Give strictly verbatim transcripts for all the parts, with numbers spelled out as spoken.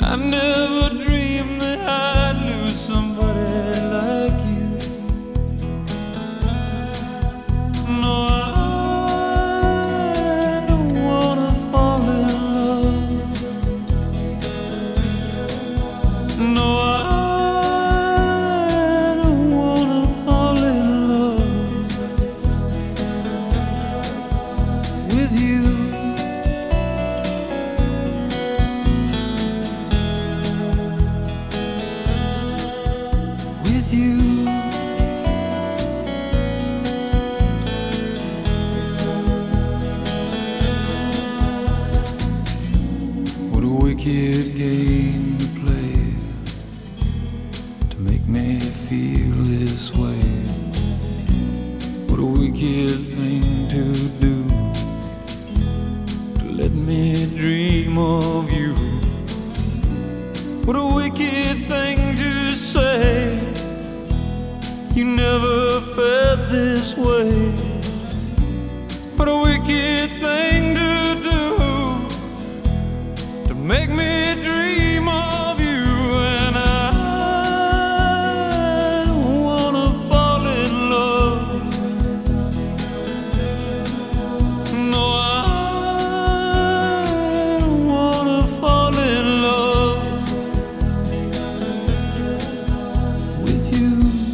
I never dreamed that I'd lose somebody like you. No, I don't wanna fall in love. No, I don't wanna fall in love with you. What a wicked game to play to make me feel this way. What a wicked thing to do to let me dream of you. What a wicked thing to say, you never felt this way. What a wicked thing to do to make me dream of you. And I don't wanna fall in love. No, I don't wanna fall in love with you.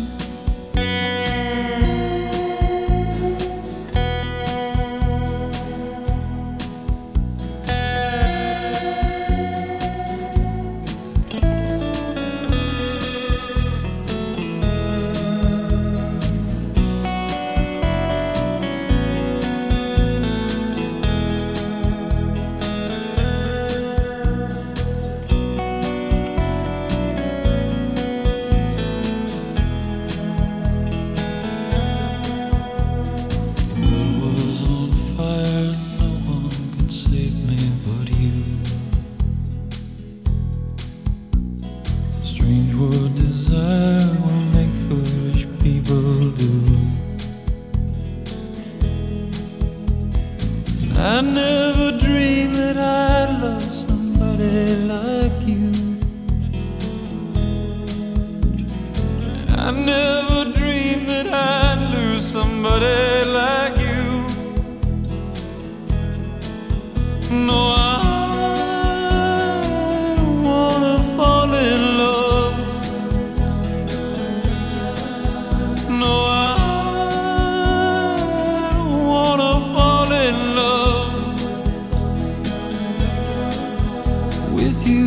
Strange what desire will make foolish people do. I never dreamed that I'd love somebody like you. I never dreamed that I'd lose somebody like you. No, I with you.